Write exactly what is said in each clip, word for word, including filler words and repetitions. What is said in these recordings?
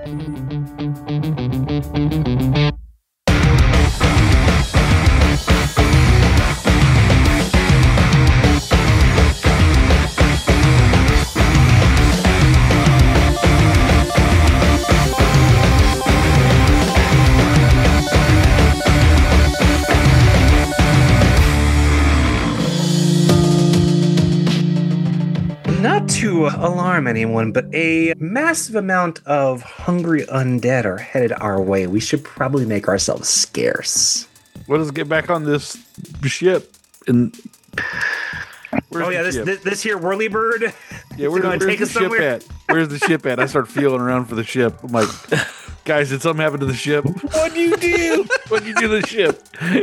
To alarm anyone, but a massive amount of hungry undead are headed our way. We should probably make ourselves scarce. Let us get back on this ship. And oh yeah, this, this this here whirly bird. Yeah, where's, gonna where's take the us ship somewhere? at? Where's the ship at? I start feeling around for the ship. I'm like, guys, did something happen to the ship? What'd you do? What'd you do to the ship?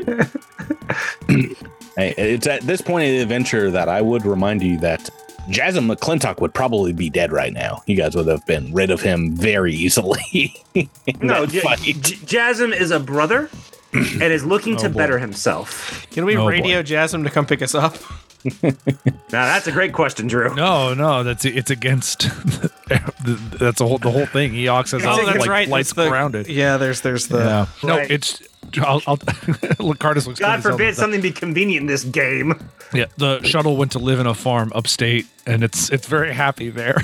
Hey, it's at this point in the adventure that I would remind you that Jasm McClintock would probably be dead right now. You guys would have been rid of him very easily. No, J- J- Jasm is a brother and is looking Oh, to boy. better himself. Can we Oh, radio boy. Jasm to come pick us up? Now that's a great question, Drew. No, no, that's it's against. That's a whole the whole thing. Eox has Oh, a, that's like, right. lights That's the- around it. Yeah, there's there's the. Yeah. No, Right. it's. I'll. I'll Lucardus looks. God forbid something be convenient in this game. Yeah, the shuttle went to live in a farm upstate, and it's it's very happy there.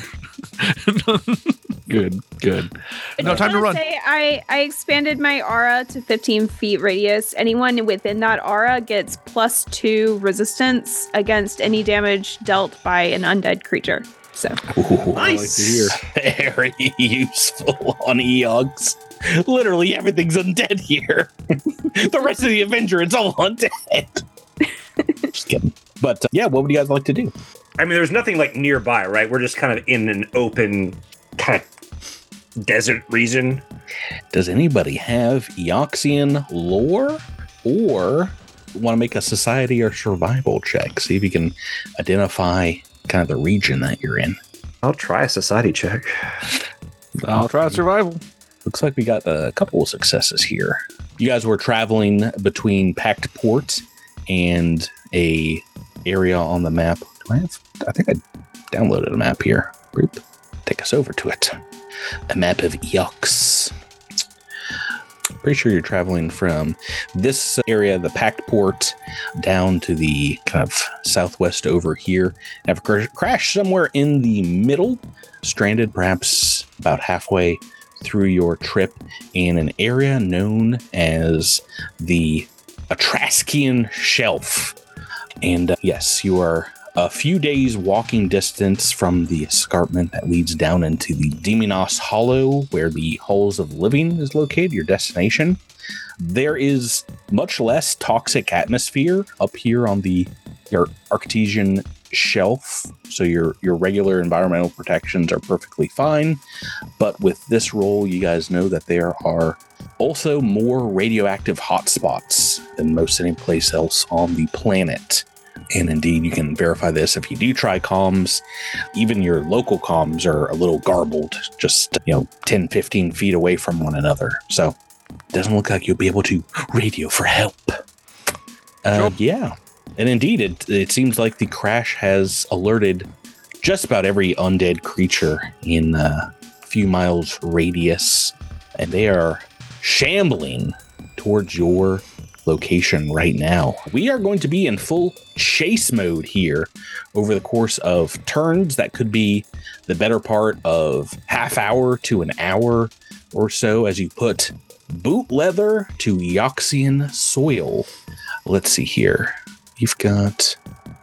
Good, good. No, time to I run. Say I, I expanded my aura to fifteen feet radius. Anyone within that aura gets plus two resistance against any damage dealt by an undead creature. So Ooh, Nice. I like to hear. Very useful on Eox. Literally everything's undead here. The rest of the Avenger, it's all undead. Just kidding. But uh, yeah, what would you guys like to do? I mean, there's nothing like nearby, right? We're just kind of in an open kind of desert region. Does anybody have Eoxian lore or want to make a society or survival check? See if you can identify kind of the region that you're in. I'll try a society check. I'll try survival. Looks like we got a couple of successes here. You guys were traveling between Pact Port and a area on the map. Do I have? I think I downloaded a map here. Boop. Take us over to it. A map of Eox. Pretty sure you're traveling from this area, the Pact Port, down to the kind of southwest over here. Have a cr- crash somewhere in the middle, stranded perhaps about halfway through your trip in an area known as the Atraskian Shelf. And uh, yes, you are a few days walking distance from the escarpment that leads down into the Demonos Hollow, where the Halls of Living is located, your destination. There is much less toxic atmosphere up here on the your Arctesian Shelf, so your your regular environmental protections are perfectly fine. But with this role, you guys know that there are also more radioactive hotspots than most any place else on the planet. And indeed, you can verify this if you do try comms. Even your local comms are a little garbled, just, you know, ten, fifteen feet away from one another. So it doesn't look like you'll be able to radio for help. Uh, yeah. And indeed, it, it seems like the crash has alerted just about every undead creature in a few miles radius. And they are shambling towards your location right now. We are going to be in full chase mode here over the course of turns. That could be the better part of half hour to an hour or so as you put boot leather to Eoxian soil. Let's see here. You've got,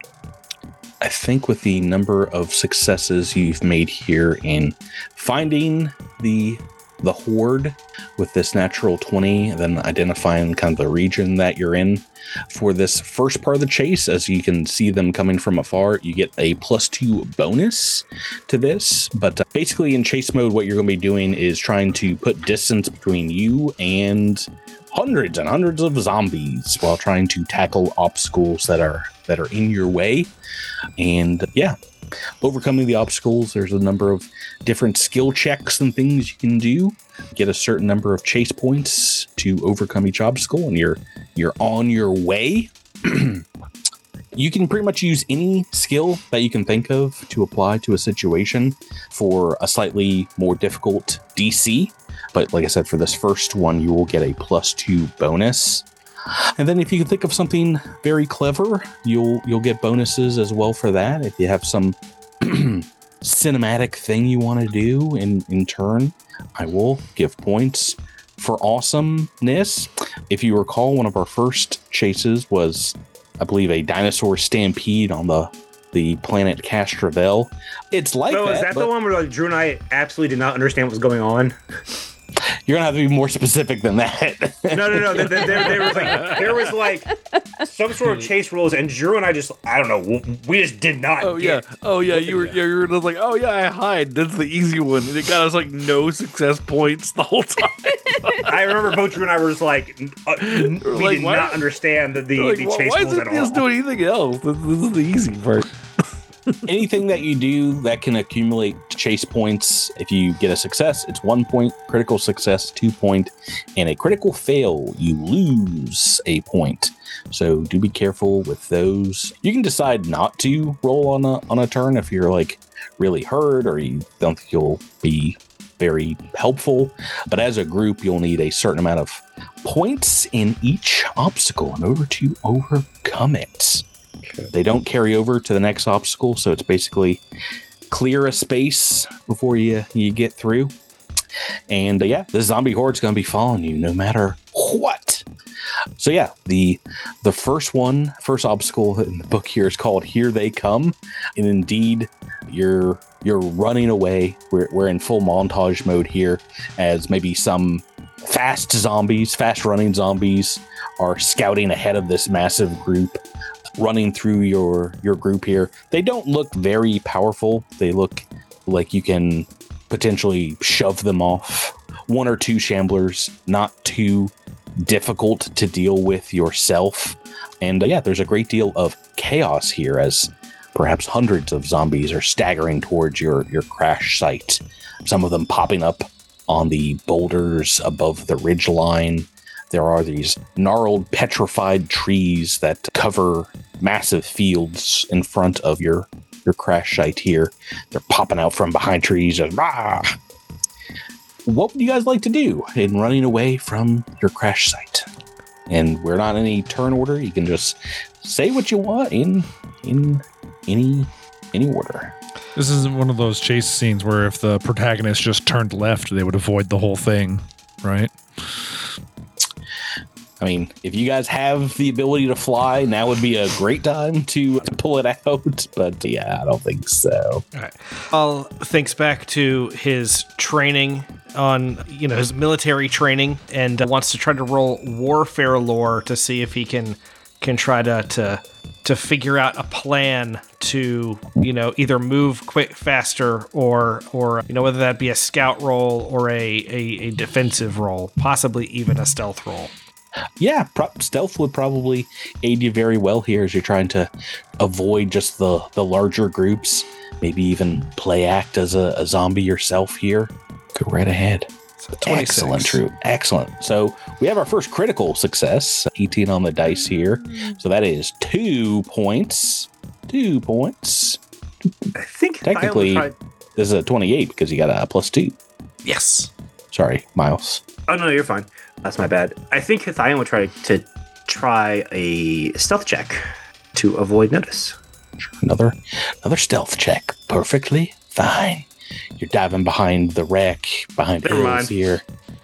I think with the number of successes you've made here in finding the the horde with this natural twenty, then identifying kind of the region that you're in for this first part of the chase, as you can see them coming from afar, you get a plus two bonus to this. But uh, basically in chase mode, what you're going to be doing is trying to put distance between you and hundreds and hundreds of zombies while trying to tackle obstacles that are that are in your way. And yeah, overcoming the obstacles, there's a number of different skill checks and things you can do. Get a certain number of chase points to overcome each obstacle, and you're you're on your way. You can pretty much use any skill that you can think of to apply to a situation for a slightly more difficult D C. But like I said, for this first one, you will get a plus two bonus. And then if you can think of something very clever, you'll you'll get bonuses as well for that. If you have some cinematic thing you want to do in, in turn, I will give points for awesomeness. If you recall, one of our first chases was, I believe, a dinosaur stampede on the the planet Castrovel. It's like So that. is that but the one where like Drew and I absolutely did not understand what was going on? You're gonna have to be more specific than that. No, no, no. There, there, there was like there was like some sort of chase rules, and Drew and I just I don't know. We just did not. Oh yeah, get oh yeah. You were yeah, you were just like, oh yeah, I hide. That's the easy one, and it got us like no success points the whole time. I remember both Drew and I were just like, uh, we like, did why- not understand the, the, Like, the why, chase why rules doesn't at he all. just do anything else? This, this is the easy part. Anything that you do that can accumulate chase points, if you get a success, it's one point, critical success, two point, and a critical fail, you lose a point. So do be careful with those. You can decide not to roll on a on a turn if you're like really hurt or you don't think you'll be very helpful. But as a group, you'll need a certain amount of points in each obstacle in order to overcome it. They don't carry over to the next obstacle, so it's basically clear a space before you, you get through. And uh, yeah, the zombie horde's going to be following you no matter what. So yeah, the the first one, first obstacle in the book here is called Here They Come. And indeed, you're you're running away. We're, we're in full montage mode here as maybe some fast zombies, fast running zombies are scouting ahead of this massive group running through your your group here. They don't look very powerful. They look like you can potentially shove them off. One or two shamblers, not too difficult to deal with yourself. And uh, yeah, there's a great deal of chaos here as perhaps hundreds of zombies are staggering towards your your crash site. Some of them popping up on the boulders above the ridge line. There are these gnarled, petrified trees that cover massive fields in front of your, your crash site here. They're popping out from behind trees. And, rah! What would you guys like to do in running away from your crash site? And we're not in any turn order. You can just say what you want in in any any order. This isn't one of those chase scenes where if the protagonist just turned left, they would avoid the whole thing, right? I mean, if you guys have the ability to fly, now would be a great time to, to pull it out. But yeah, I don't think so. All right. Paul thinks back to his training on, you know, his military training and uh, wants to try to roll warfare lore to see if he can can try to to to figure out a plan to, you know, either move quick faster or or you know, whether that be a scout roll or a a, a defensive roll, possibly even a stealth roll. Yeah, pro- stealth would probably aid you very well here as you're trying to avoid just the, the larger groups. Maybe even play act as a, a zombie yourself here. Go right ahead. So twenty-six. Excellent, True. Excellent. So we have our first critical success, eighteen on the dice here. So that is two points. Two points. I think Technically, I would try- this is a twenty-eight because you got a plus two. Yes. Sorry, Miles. Oh no, you're fine. That's my bad. I think Hithian would try to try a stealth check to avoid notice. Another another stealth check. Perfectly fine. You're diving behind the wreck, behind Never hills mind. here.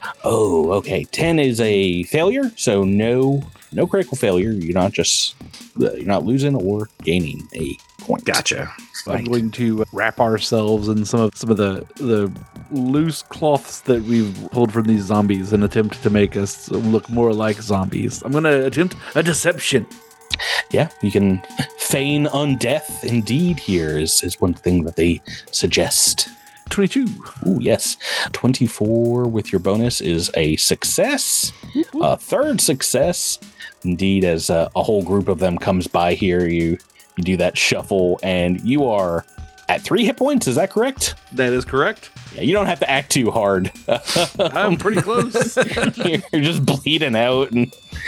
Oh, okay. ten is a failure, so no no critical failure. You're not just you're not losing or gaining a point. Gotcha. I'm Right. going to wrap ourselves in some of some of the the loose cloths that we've pulled from these zombies and attempt to make us look more like zombies. I'm going to attempt a deception. Yeah, you can feign undeath. Indeed, here is is one thing that they suggest. twenty-two. Ooh, yes. twenty-four with your bonus is a success. A third success. Indeed, as uh, a whole group of them comes by here, you you do that shuffle, and you are at three hit points. Is that correct? That is correct. Yeah, you don't have to act too hard. I'm pretty close. You're just bleeding out and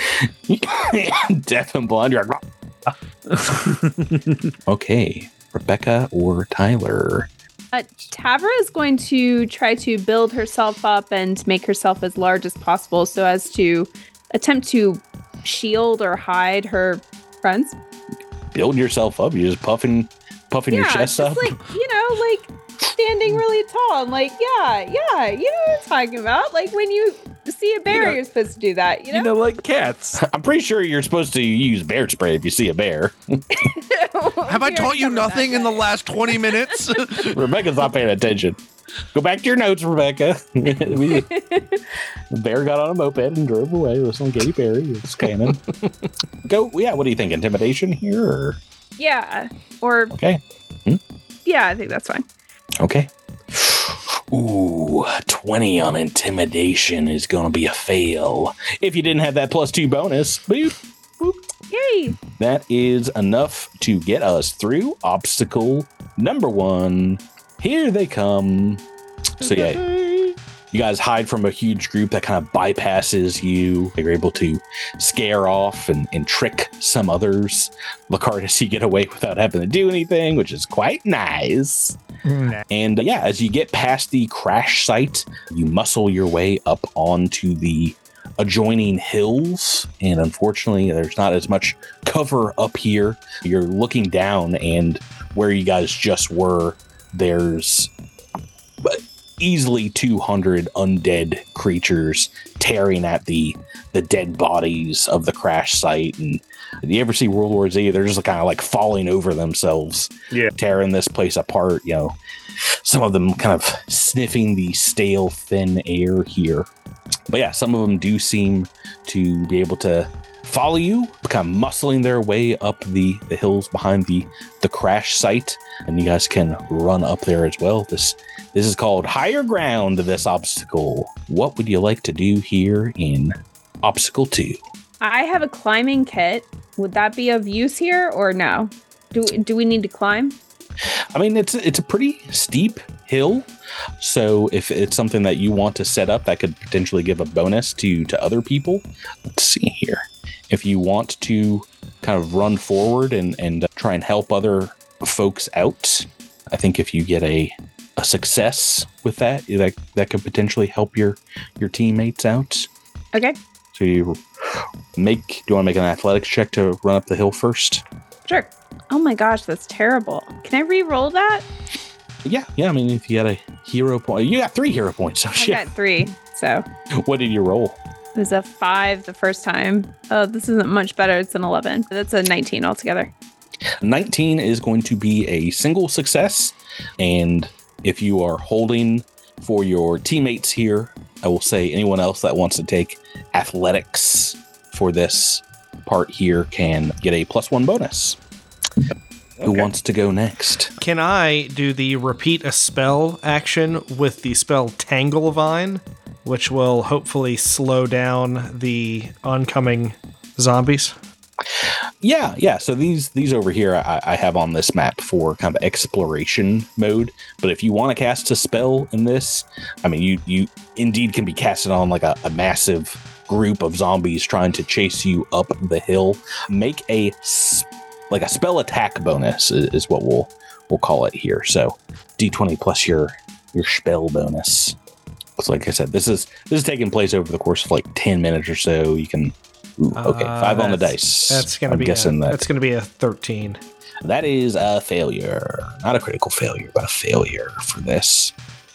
deaf and blind. You're like, okay, Rebecca or Tyler? Uh, Tavra is going to try to build herself up and make herself as large as possible so as to attempt to shield or hide her friends. Build yourself up. You're just puffing, puffing yeah, your chest just up. like, you know, like standing really tall. I'm like, yeah, yeah, you know what I'm talking about. Like when you see a bear, You know- you're supposed to do that, you know? You know, like cats. I'm pretty sure you're supposed to use bear spray if you see a bear. Have I We taught you already covered nothing that, in the guys. last twenty minutes? Rebecca's not paying attention. Go back to your notes, Rebecca. We- bear got on a moped and drove away. Listen to Katy Perry. It's canon. Go. Yeah. What do you think? Intimidation here? Or? Yeah. Or, Okay. yeah, I think that's fine. Okay. Ooh, twenty on intimidation is going to be a fail. If you didn't have that plus two bonus, boop, boop. Yay. That is enough to get us through obstacle number one. Here they come. So yeah, you guys hide from a huge group that kind of bypasses you. You're able to scare off and, and trick some others. Lacardis, you get away without having to do anything, which is quite nice. And uh, yeah, as you get past the crash site, you muscle your way up onto the adjoining hills. And unfortunately, there's not as much cover up here. You're looking down, and where you guys just were, there's easily two hundred undead creatures tearing at the the dead bodies of the crash site. And do you ever see World War Z? They're just kind of like falling over themselves, Yeah. tearing this place apart. You know, some of them kind of sniffing the stale, thin air here. But yeah, some of them do seem to be able to follow you, kind of muscling their way up the, the hills behind the, the crash site. And you guys can run up there as well. This this is called higher ground, this obstacle. What would you like to do here in obstacle two? I have a climbing kit. Would that be of use here or no? Do do we need to climb? I mean, it's it's a pretty steep hill, so if it's something that you want to set up, that could potentially give a bonus to to other people. Let's see here. If you want to kind of run forward and and try and help other folks out, I think if you get a a success with that, that that could potentially help your your teammates out. Okay, So you make. Do you want to make an athletics check to run up the hill first? sure. Oh my gosh, that's terrible. Can I re-roll that? Yeah, yeah. I mean, if you got a hero point, you got three hero points. So I shit. got three. So What did you roll? it was a five the first time. Oh, this isn't much better. It's an eleven. That's a nineteen altogether. nineteen is going to be a single success. And if you are holding for your teammates here, I will say anyone else that wants to take athletics for this part here can get a plus one bonus. Who Okay. wants to go next? Can I do the repeat a spell action with the spell Tangle Vine, which will hopefully slow down the oncoming zombies? Yeah, yeah. So these these over here I, I have on this map for kind of exploration mode. But if you want to cast a spell in this, I mean, you you indeed can be casted on like a, a massive group of zombies trying to chase you up the hill. Make a s- like a spell attack bonus is, is what we'll we'll call it here. So D twenty plus your your spell bonus. So like I said, this is this is taking place over the course of like ten minutes or so. You can. Ooh, okay, Uh, five on the that's- dice. That's gonna I'm be guessing a, that that's gonna be a thirteen. that is a failure. Not a critical failure, but a failure for this.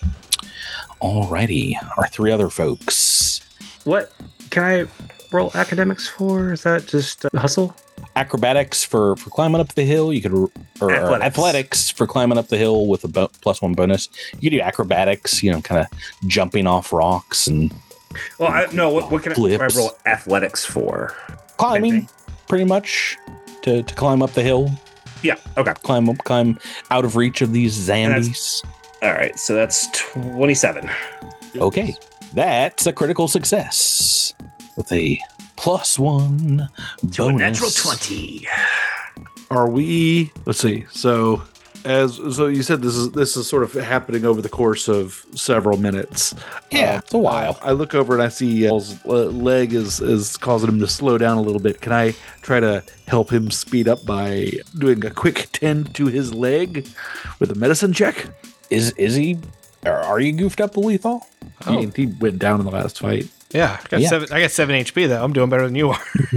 Alrighty, our three other folks. What can I roll academics for? Is that just uh, hustle? Acrobatics for, for climbing up the hill. You could, or or athletics. Athletics. for climbing up the hill with a bo- plus one bonus. You could do acrobatics, you know, kind of jumping off rocks and Well, I, no. What, what can I, what can Flips. I roll athletics for? climbing, Anything? pretty much to, to climb up the hill, Yeah. Okay. climb up, climb out of reach of these zombies. All right. So that's twenty-seven. Okay, that's a critical success with a plus one To a bonus. natural twenty. Are we? Let's see. So, as so you said, this is this is sort of happening over the course of several minutes. Yeah, Um, it's a while. I look over and I see Paul's uh, leg is is causing him to slow down a little bit. Can I try to help him speed up by doing a quick tend to his leg with a medicine check? Is is he? Are, are you goofed up, Lethal? I mean, he went down in the last fight. Yeah, I got Yeah. seven. I got seven H P though. I'm doing better than you are.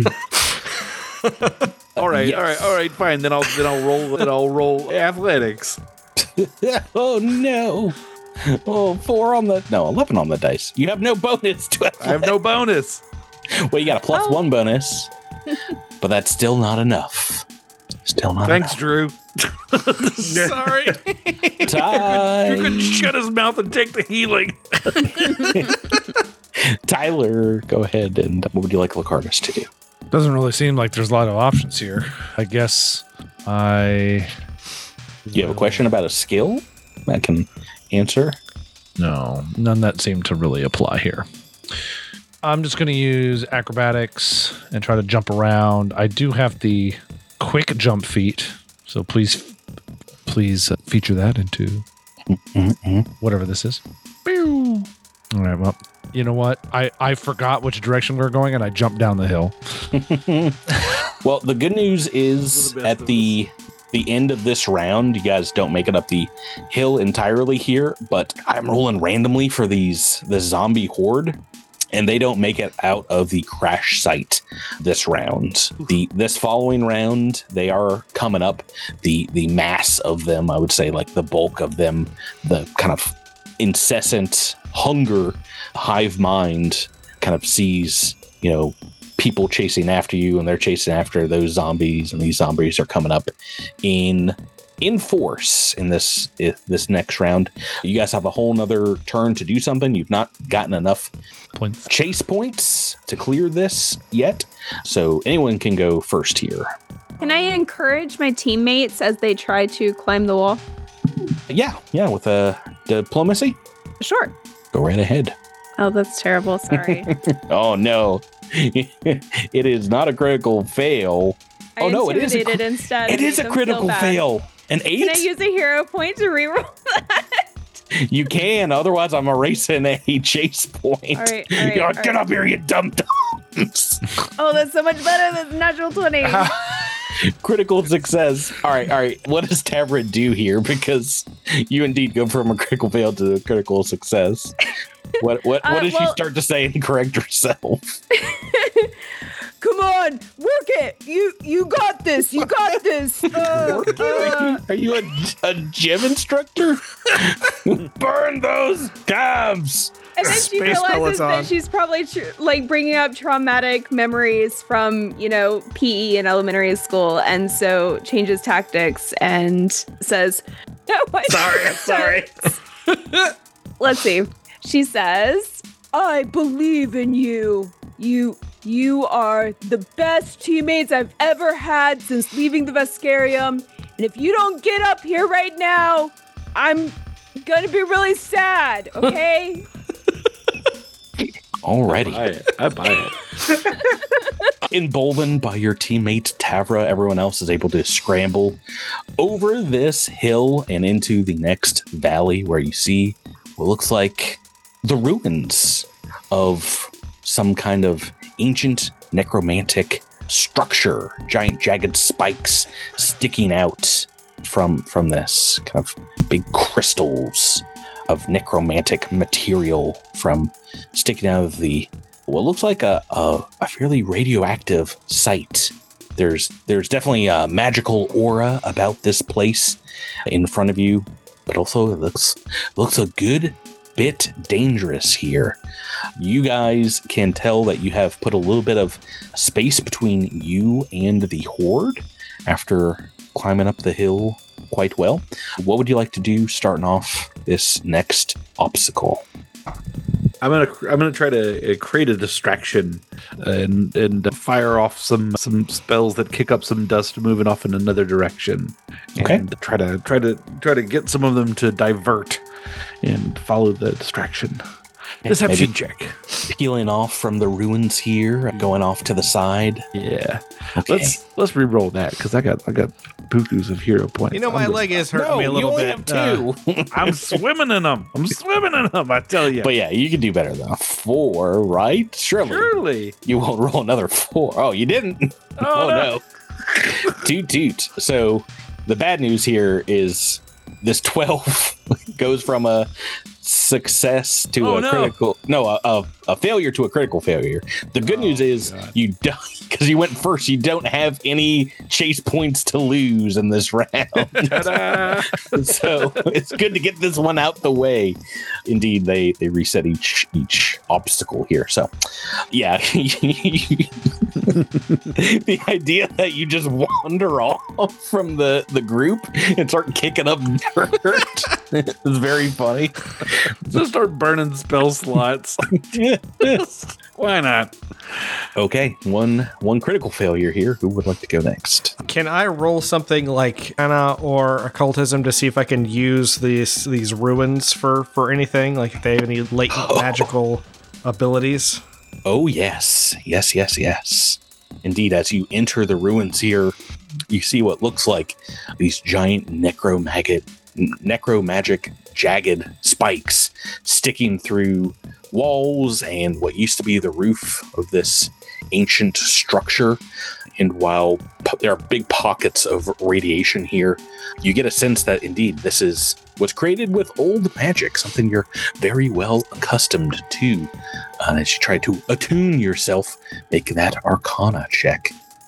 All right, Yes. all right, all right, fine. Then I'll then I'll roll then I'll roll athletics. Oh no! Oh, four on the no, eleven on the dice. You have no bonus to it. I have no bonus. Well, you got a plus Oh. one bonus, but that's still not enough. Still not Thanks, Drew. Sorry. enough. Ty- You could shut his mouth and take the healing. Tyler, go ahead and what would you like Lacardus to do? Doesn't really seem like there's a lot of options here. I guess I. You have a question about a skill I can answer? No, none that seem to really apply here. I'm just going to use acrobatics and try to jump around. I do have the quick jump feat, so please, please uh, feature that into whatever this is. Pew! All right, well, you know what? I, I forgot which direction we were going, and I jumped down the hill. Well, the good news is The best at of the the end of this round, you guys don't make it up the hill entirely here, but I'm rolling randomly for these the zombie horde, and they don't make it out of the crash site this round. The this following round, they are coming up. The the mass of them, I would say, like the bulk of them, the kind of incessant hunger hive mind kind of sees, you know, people chasing after you, and they're chasing after those zombies, and these zombies are coming up in in force in this i- this next round. You guys have a whole nother turn to do something. You've not gotten enough Points. chase points to clear this yet, so anyone can go first here. Can I encourage my teammates as they try to climb the wall? Yeah, yeah, with a diplomacy, Sure. go right ahead. Oh, that's terrible. Sorry. Oh no, it is not a critical fail. I Oh, no, it is a intimidated cri- instead. It and is made a them critical feel bad. fail. An Can I eight? use a hero point to reroll that? You can, otherwise I'm erasing a chase point. All right, all You right, know, all Get right. up here, you dumb dumbs. Oh, that's so much better than natural twenty. Critical success. All right, all right. What does Tavra do here? Because you indeed go from a critical fail to a critical success. What what Uh, what does she well- start to say and correct herself? Come on, work it. You you got this. You got this. Uh, uh, Are you a, a gym instructor? Burn those calves. and then she Space realizes pellets that on. she's probably tr- like bringing up traumatic memories from, you know, P E in elementary school, and so changes tactics and says, "No, I Sorry, I'm sorry. Let's see. She says, "I believe in you. You you are the best teammates I've ever had since leaving the Vescarium. And if you don't get up here right now, I'm gonna be really sad, okay?" Alrighty. Buy it. I buy it. Emboldened by your teammate Tavra, everyone else is able to scramble over this hill and into the next valley where you see what looks like the ruins of some kind of ancient necromantic structure. Giant jagged spikes sticking out from from this kind of big crystals of necromantic material from sticking out of the what looks like a, a, a fairly radioactive site. There's there's definitely a magical aura about this place in front of you, but also it looks looks a good bit dangerous here. You guys can tell that you have put a little bit of space between you and the horde after climbing up the hill quite well. What would you like to do starting off this next obstacle? I'm gonna I'm gonna try to uh, create a distraction and and fire off some some spells that kick up some dust moving off in another direction. Okay. And try to try to try to get some of them to divert and follow the distraction. Deception Maybe check. peeling off from the ruins here, going off to the side. Yeah. Okay. Let's let's re-roll that because I got I got bukus of hero points. You know, I'm my just- leg is hurting No, me a little you only bit. have Uh, two. I'm swimming in them. I'm swimming in them. I tell you. But yeah, you can do better than a four, right? Surely. Surely. You won't roll another four. Oh, you didn't? Oh, Oh, no. Toot toot. So the bad news here is this twelve goes from a success to Oh, a no. critical no a, a, a failure to a critical failure. The good news is God. you don't, because you went first, you don't have any chase points to lose in this round. Ta-da! So it's good to get this one out the way. Indeed, they they reset each each obstacle here. So yeah, the idea that you just wander off from the the group and start kicking up dirt is very funny. Just start burning spell slots. Why not? Okay, one one critical failure here. Who would like to go next? Can I roll something like Anna or occultism to see if I can use these these ruins for for anything? Like if they have any latent Oh. magical abilities? Oh yes, yes, yes, yes. Indeed, as you enter the ruins here, you see what looks like these giant necromagic, necromagic jagged spikes sticking through walls and what used to be the roof of this ancient structure. And while po- there are big pockets of radiation here, you get a sense that indeed this is was created with old magic, something you're very well accustomed to. Uh, as you try to attune yourself, make that Arcana check.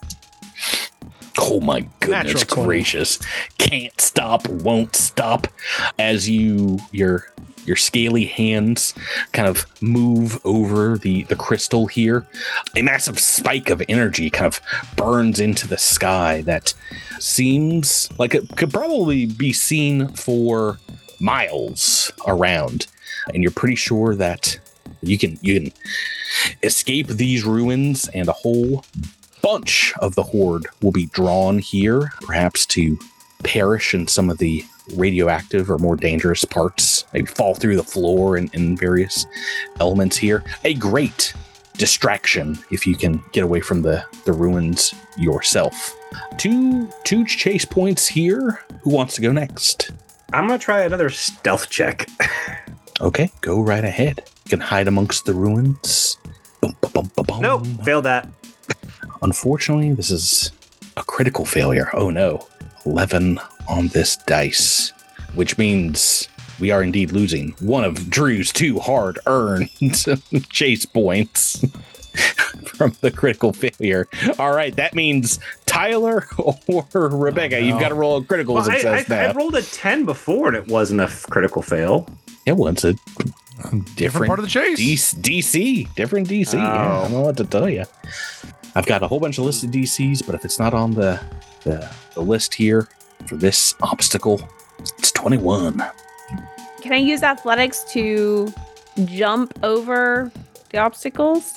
Oh my goodness Natural twenty. gracious! Can't stop, won't stop. As you your your scaly hands kind of move over the the crystal here, a massive spike of energy kind of burns into the sky that seems like it could probably be seen for miles around, and you're pretty sure that you can you can escape these ruins, and a whole bunch of the horde will be drawn here, perhaps to perish in some of the radioactive or more dangerous parts, maybe fall through the floor and, and various elements here. A great distraction if you can get away from the, the ruins yourself. Two two chase points here. Who wants to go next? I'm gonna try another stealth check. Okay, go right ahead. You can hide amongst the ruins. Bum, ba, bum, ba, bum. Nope, failed that. Unfortunately, this is a critical failure. Oh no. eleven on this dice, which means we are indeed losing one of Drew's two hard-earned chase points from the critical failure. All right, that means Tyler or Rebecca, Oh, no. you've got to roll a critical Well, I, success I, now. I rolled a ten before and it wasn't a f- critical fail. It was a Different part of the chase. D- D C, different D C. Yeah, I don't know what to tell you. I've got a whole bunch of listed D Cs, but if it's not on the, the the list here for this obstacle, it's twenty-one. Can I use athletics to jump over the obstacles?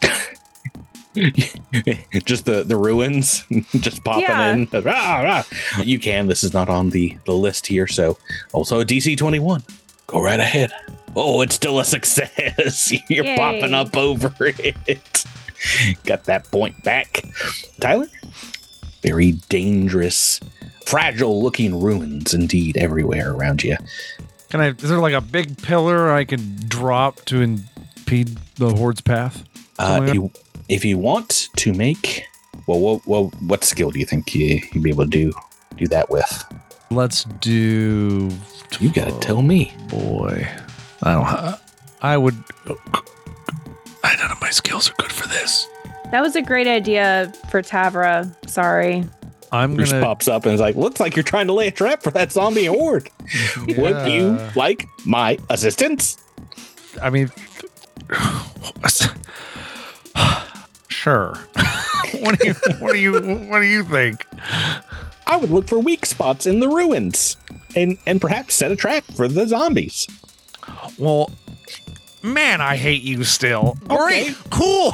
Just the the ruins, just popping Yeah. in. Rah, rah. You can. This is not on the the list here, so also a D C twenty-one. Go right ahead. Oh, it's still a success. You're Yay. popping up over it. Got that point back. Tyler? Very dangerous, fragile looking ruins indeed everywhere around you. Can I? Is there like a big pillar I can drop to impede the horde's path? Uh, Something if, you, if you want to make, well, well, well, what skill do you think you, you'd be able to do do that with? Let's do. You gotta tell me. Boy, I don't. ha- I would. I none of my skills are good for this. That was a great idea for Tavra. Sorry. I'm Bruce gonna. pops up and is like, looks like you're trying to lay a trap for that zombie horde. Would you Yeah. like my assistance? I mean, sure. what do you? What do you? What do you think? I would look for weak spots in the ruins and, and perhaps set a trap for the zombies. Well, man, I hate you still. Okay. Great, cool.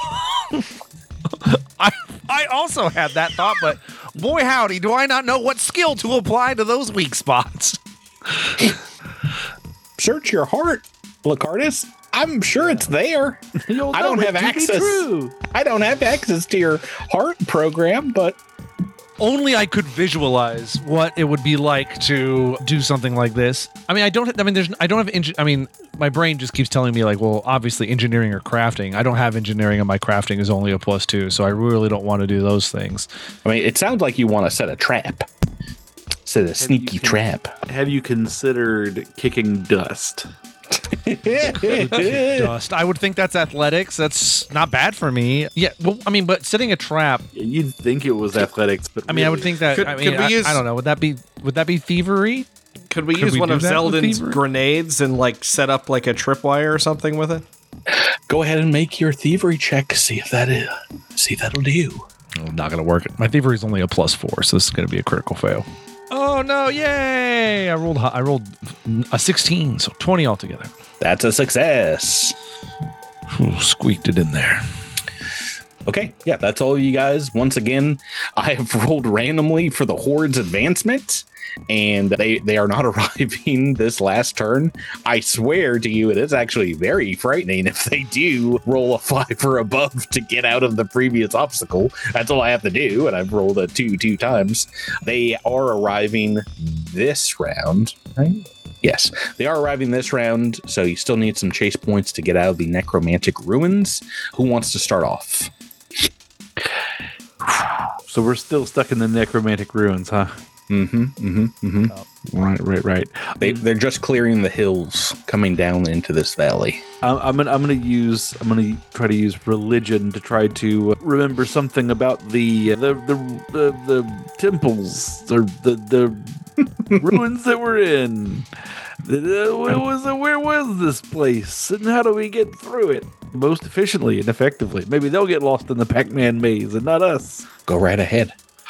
I I also had that thought, but boy howdy, do I not know what skill to apply to those weak spots. Search your heart, Lacardis. I'm sure it's there. You'll I don't know have it to be access. true. I don't have access to your heart program, but Only I could visualize what it would be like to do something like this. I mean, I don't. I mean, there's. I don't have. Engi- I mean, my brain just keeps telling me like, well, obviously engineering or crafting. I don't have engineering, and my crafting is only a plus two, so I really don't want to do those things. I mean, it sounds like you want to set a trap. It's a sneaky con- trap. Have you considered kicking dust? Dust. I would think that's athletics. That's not bad for me. Yeah. Well, I mean, but setting a trap. You'd think it was athletics, but I mean, I would think that. Could- I mean, could we I, use- I don't know. Would that be? Would that be thievery? Could we Could use we one do of that with Zeldin's thievery? grenades and like set up like a tripwire or something with it? Go ahead and make your thievery check. See if that is. See if that'll do. Oh, not gonna work. My thievery is only a plus four, so this is gonna be a critical fail. Oh no! Yay! I rolled. hi- I rolled a sixteen, so twenty altogether. That's a success. Ooh, squeaked it in there. Okay, yeah, that's all you guys. Once again, I have rolled randomly for the Horde's advancement, and they, they are not arriving this last turn. I swear to you, it is actually very frightening if they do roll a five or above to get out of the previous obstacle. That's all I have to do, and I've rolled a two two times. They are arriving this round, right? Yes, they are arriving this round, so you still need some chase points to get out of the necromantic ruins. Who wants to start off? So we're still stuck in the necromantic ruins, huh? Mm-hmm, mm-hmm, mm-hmm. Right, right, right. They, they're just clearing the hills coming down into this valley. I'm, I'm gonna I'm gonna use I'm gonna try to use religion to try to remember something about the the the the, the temples or the the ruins that we're in. The- the- Where was the, where was this place, and how do we get through it most efficiently and effectively? Maybe they'll get lost in the Pac-Man maze and not us. Go right ahead.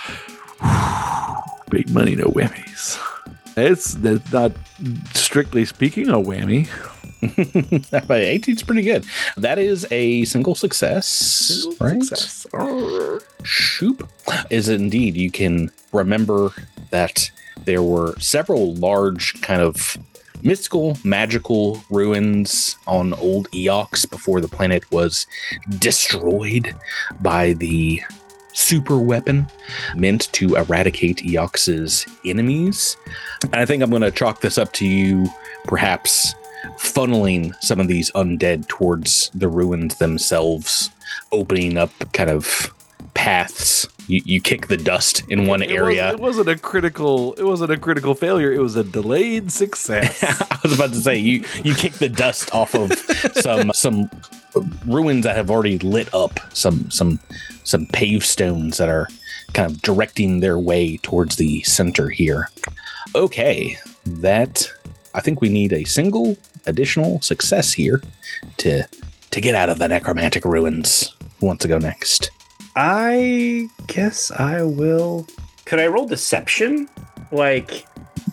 Big money, no whammies. It's that's not strictly speaking a whammy. But eighteen's pretty good. That is a single success, right? Success. Shoop. Is indeed. You can remember that there were several large kind of mystical, magical ruins on old Eox before the planet was destroyed by the super weapon meant to eradicate Eox's enemies. And I think I'm going to chalk this up to you perhaps funneling some of these undead towards the ruins themselves, opening up kind of paths. You, you kick the dust in one It area. Was, it wasn't a critical. It wasn't a critical failure. It was a delayed success. I was about to say you you kick the dust off of some some ruins that have already lit up, some some some paved stones that are kind of directing their way towards the center here. Okay, that I think we need a single additional success here to to get out of the necromantic ruins. Who wants to go next? I guess I will. Could I roll deception? Like,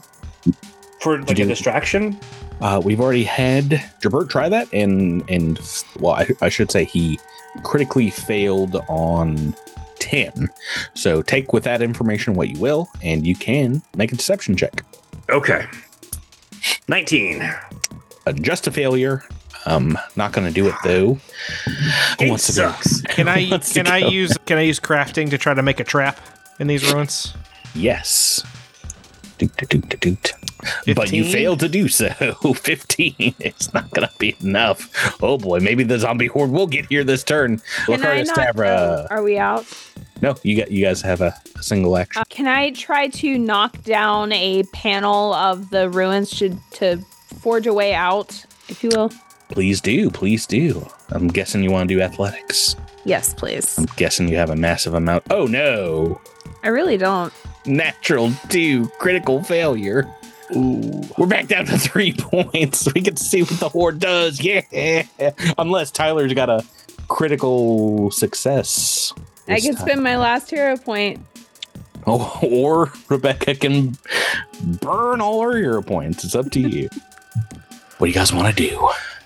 for like do- a distraction? Uh, we've already had Jabert try that, and and well, I, I should say he critically failed on ten. So take with that information what you will, and you can make a deception check. Okay. nineteen. Uh, just a failure. Um, not going to do it though. Who It wants to go? sucks. Can I Who wants to can I go? use can I use crafting to try to make a trap in these ruins? Yes. Doot, doot, doot, doot, doot. But you fifteen? failed to do so. fifteen. It's not going to be enough. Oh boy, maybe the zombie horde will get here this turn. Can I Lucaria not? Stavra. Are we out? No, you got. You guys have a, a single action. Uh, can I try to knock down a panel of the ruins to, to forge a way out, if you will? Please do. Please do. I'm guessing you want to do athletics. Yes, please. I'm guessing you have a massive amount. Oh no. I really don't. Natural two. Critical failure. Ooh. We're back down to three points. We can see what the horde does. Yeah. Unless Tyler's got a critical success. I this can time. spend my last hero point. Oh, or Rebecca can burn all her hero points. It's up to you. What do you guys want to do?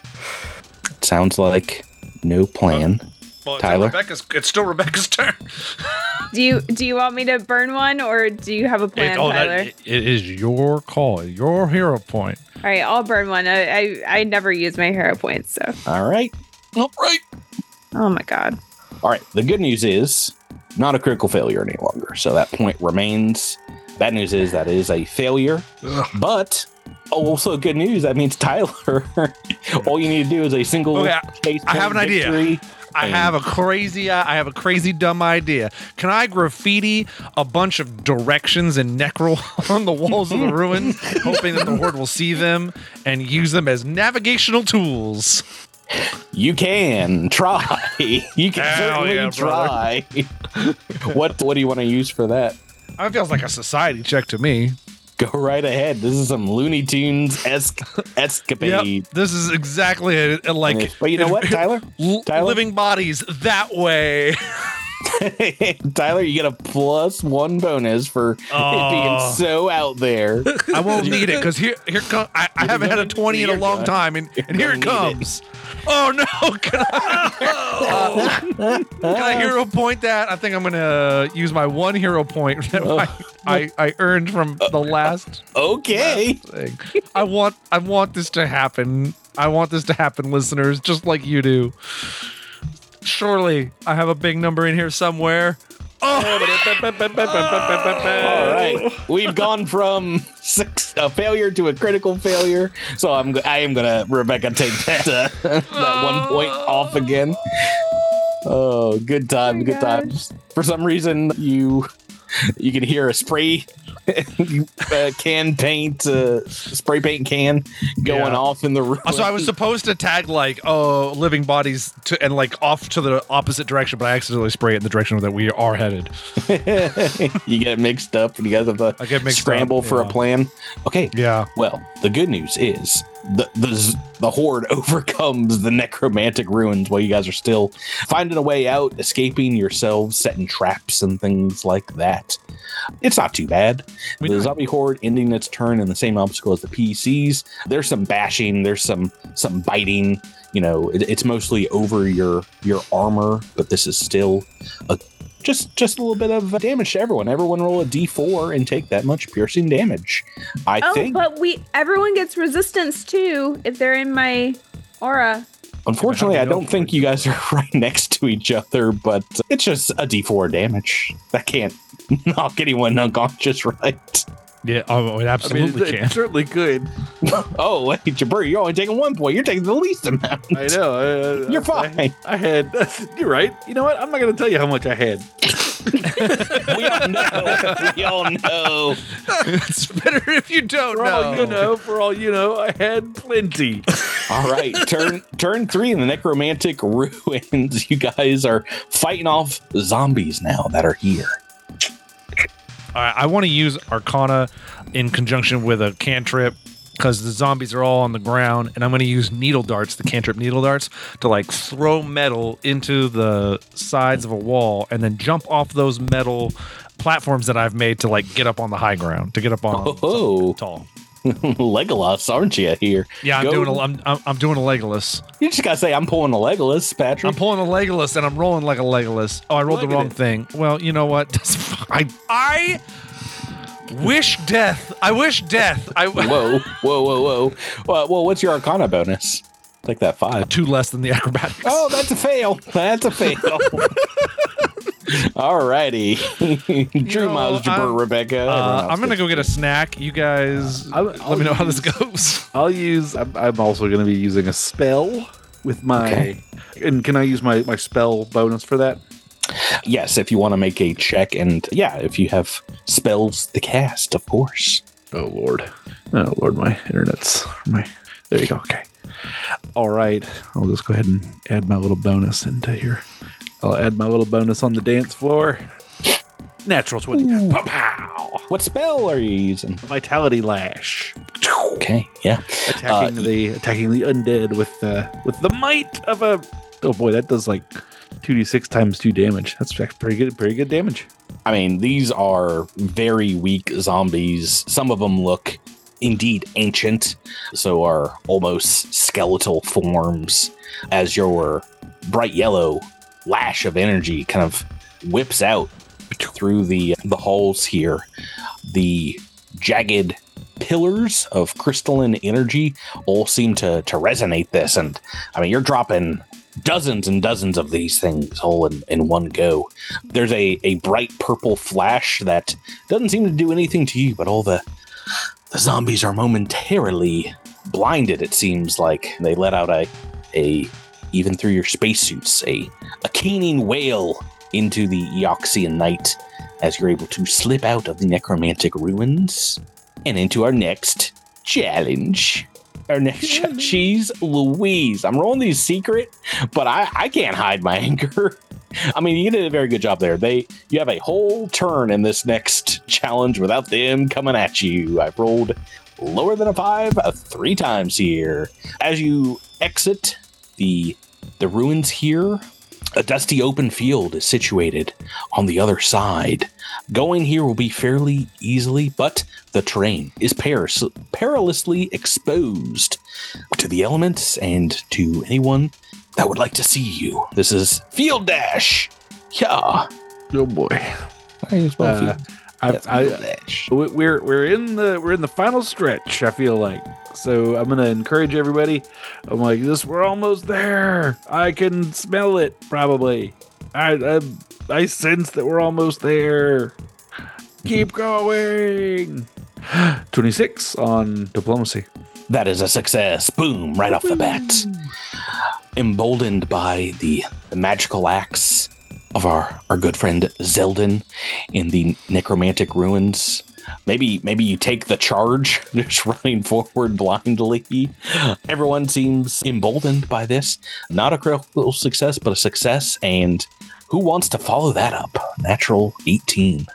Sounds like no plan. Well, Tyler? Rebecca's, it's still Rebecca's turn. Do you do you want me to burn one, or do you have a plan, It- oh, that- Tyler? it- it is your call, your hero point. All right, I'll burn one. I, I I never use my hero points, so. All right. All right. Oh my god. All right. The good news is not a critical failure any longer. So that point remains. Bad news is that is a failure. But also good news, that means Tyler, all you need to do is a single Okay, chase I have point an idea. victory I And- have a crazy, uh, I have a crazy dumb idea. Can I graffiti a bunch of directions in Necro on the walls of the ruins, hoping that the Horde will see them and use them as navigational tools? You can try. You can Hell certainly yeah, try. what What do you want to use for that? It feels like a society check to me. Go right ahead. This is some Looney Tunes esque escapade. Yep, this is exactly it. Like, But you know what, Tyler? L- Tyler? living bodies that way. Tyler, you get a plus one bonus for it being Oh. so out there. I won't need it because here, here comes. I, I haven't had a twenty in a You're long gonna- time, and, and here it gonna need comes. Oh no! Can I, can I hero point that? I think I'm gonna use my one hero point that I, I, I earned from the last Okay. thing. I want I want this to happen. I want this to happen, listeners, just like you do. Surely I have a big number in here somewhere. All right, we've gone from six, a failure to a critical failure. So I'm go- I am gonna Rebecca take that uh, that one point off again. Oh, good time, my good times. For some reason, you you can hear a spray uh, can paint, uh, spray paint can going Yeah. off in the room. So I was supposed to tag like, oh, living bodies to, and like off to the opposite direction, but I accidentally spray it in the direction that we are headed. You get mixed up, and you guys have to I get mixed scramble up, for yeah. a plan. Okay, Yeah. well, the good news is the the z- the horde overcomes the necromantic ruins while you guys are still finding a way out, escaping yourselves, setting traps and things like that. It's not too bad. mean, The I- zombie horde ending its turn in the same obstacle as the P Cs. There's some bashing. There's some some biting. You know, it, it's mostly over your your armor, but this is still a just just a little bit of damage to everyone. Everyone roll a d four and take that much piercing damage. I Oh, think. but we everyone gets resistance too if they're in my aura. Unfortunately, I How do we don't know think for you guys are right next to each other, but it's just a d four damage. That can't knock anyone unconscious, right? Yeah. Oh, it I mean, absolutely it, can. it certainly could. Oh, wait, Jabir, you're only taking one point. You're taking the least amount. I know. uh, You're I- fine. I, had. You're right. You know what? I'm not going to tell you how much I had. We all know. We all know. It's better if you don't For know. all you know, for all you know, I had plenty. All right, turn turn three in the necromantic ruins. You guys are fighting off zombies now that are here. All right, I want to use Arcana in conjunction with a cantrip because the zombies are all on the ground, and I'm going to use needle darts, the cantrip needle darts, to like throw metal into the sides of a wall and then jump off those metal platforms that I've made to like get up on the high ground, to get up on Oh, tall. Legolas, aren't you here? Yeah, I'm Go- doing a I'm, I'm I'm doing a Legolas. You just gotta say I'm pulling a Legolas, Patrick. I'm pulling a Legolas and I'm rolling like a Legolas. Oh, I rolled Look the at wrong it. thing. Well, you know what? I I wish death. I wish death. I whoa, whoa, whoa, whoa. Well, well, what's your Arcana bonus? Take that five. two less than the acrobatics. Oh, that's a fail. That's a fail. Alrighty. Drew know, Miles, Jabir, I'm- Rebecca. everyone Uh, else I'm gonna gets go get a this. snack. You guys, I'll- let I'll me know how this use- goes. I'll use. I'm, I'm also going to be using a spell with my. Okay. And can I use my, my spell bonus for that? Yes, if you want to make a check, and yeah, if you have spells to cast, of course. Oh Lord. Oh Lord, my internet's my. There you go. Okay. All right. I'll just go ahead and add my little bonus into here. I'll add my little bonus on the dance floor. Natural twenty. Pow, pow. What spell are you using? Vitality lash. Okay, yeah. Attacking Uh, the attacking the undead with uh, with the might of a. Oh boy, that does like two d six times two damage. That's actually pretty good. Pretty good damage. I mean, these are very weak zombies. Some of them look indeed ancient, so are almost skeletal forms as your bright yellow lash of energy kind of whips out through the the halls here. The jagged pillars of crystalline energy all seem to to resonate this, and I mean, you're dropping dozens and dozens of these things all in, in one go. There's a, a bright purple flash that doesn't seem to do anything to you, but all the the zombies are momentarily blinded, it seems like. They let out a a even through your spacesuits, a, a keening wail into the Eoxian night as you're able to slip out of the necromantic ruins and into our next challenge. Our next challenge. Jeez Louise. I'm rolling these secret, but I, I can't hide my anger. I mean, you did a very good job there. They You have a whole turn in this next challenge without them coming at you. I've rolled lower than a five uh, three times here. As you exit the the ruins here, a dusty open field is situated on the other side. Going here will be fairly easily, but the terrain is peris- perilously exposed to the elements and to anyone that would like to see you. This is Field Dash. Yeah. Oh boy. Uh, I, I, we're we're in the we're in the final stretch. I feel like so. I'm gonna encourage everybody. I'm like this. We're almost there. I can smell it. Probably. I I, I sense that we're almost there. Keep going. twenty-six on diplomacy. That is a success. Boom! Right off the bat. Emboldened by the, the magical axe of our, our good friend Zeldin in the necromantic ruins. Maybe maybe you take the charge, just running forward blindly. Everyone seems emboldened by this. Not a critical success, but a success. And who wants to follow that up? Natural eighteen.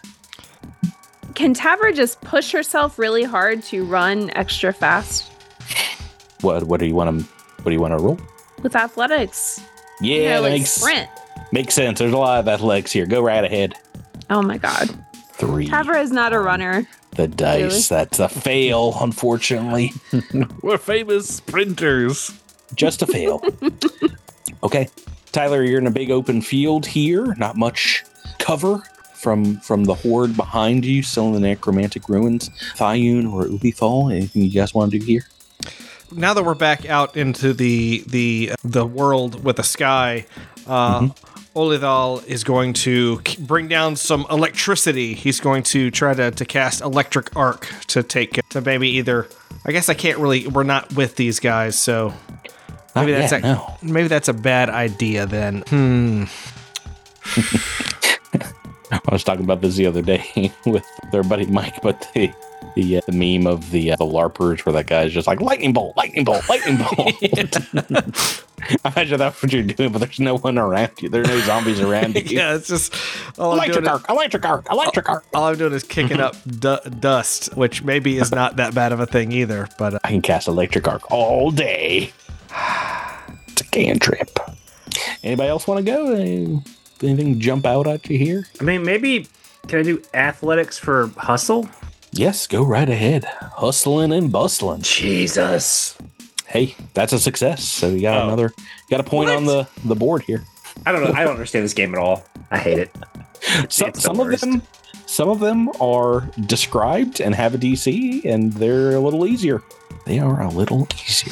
Can Tavra just push herself really hard to run extra fast? What what do you want to what do you want to roll? With athletics. Yeah, you know, that like makes sprint. Makes sense. There's a lot of athletics here. Go right ahead. Oh my god. Three. Tavra is not a runner. The dice. Really? That's a fail, unfortunately. We're famous sprinters. Just a fail. Okay. Tyler, you're in a big open field here. Not much cover from from the horde behind you, still in the necromantic ruins. Thayun or Ubithal, anything you guys want to do here? Now that we're back out into the the the world with the sky, uh, mm-hmm. Olidal is going to k- bring down some electricity. He's going to try to, to cast electric arc to take to maybe either. I guess I can't really. We're not with these guys, so maybe Not that's yet, a, no. maybe that's a bad idea. Then, hmm. I was talking about this the other day with their buddy Mike, but the the, uh, the meme of the uh, the LARPers where that guy's just like lightning bolt, lightning bolt, lightning bolt. I imagine that's what you're doing, but there's no one around you. There's no zombies around you. Yeah, it's just all electric I'm doing arc, is, electric arc, electric arc. all I'm doing is kicking up du- dust, which maybe is not that bad of a thing either. But uh, I can cast electric arc all day. It's a cantrip. Anybody else want to go? Anything jump out at you here? I mean, maybe can I do athletics for hustle? Yes, go right ahead. Hustling and bustling. Jesus. Hey, that's a success. So you got Oh. another, got a point What? on the, the board here. I don't know. I don't understand this game at all. I hate it. Some, It's the some of worst. them, some of them are described and have a D C, and they're a little easier. They are a little easier.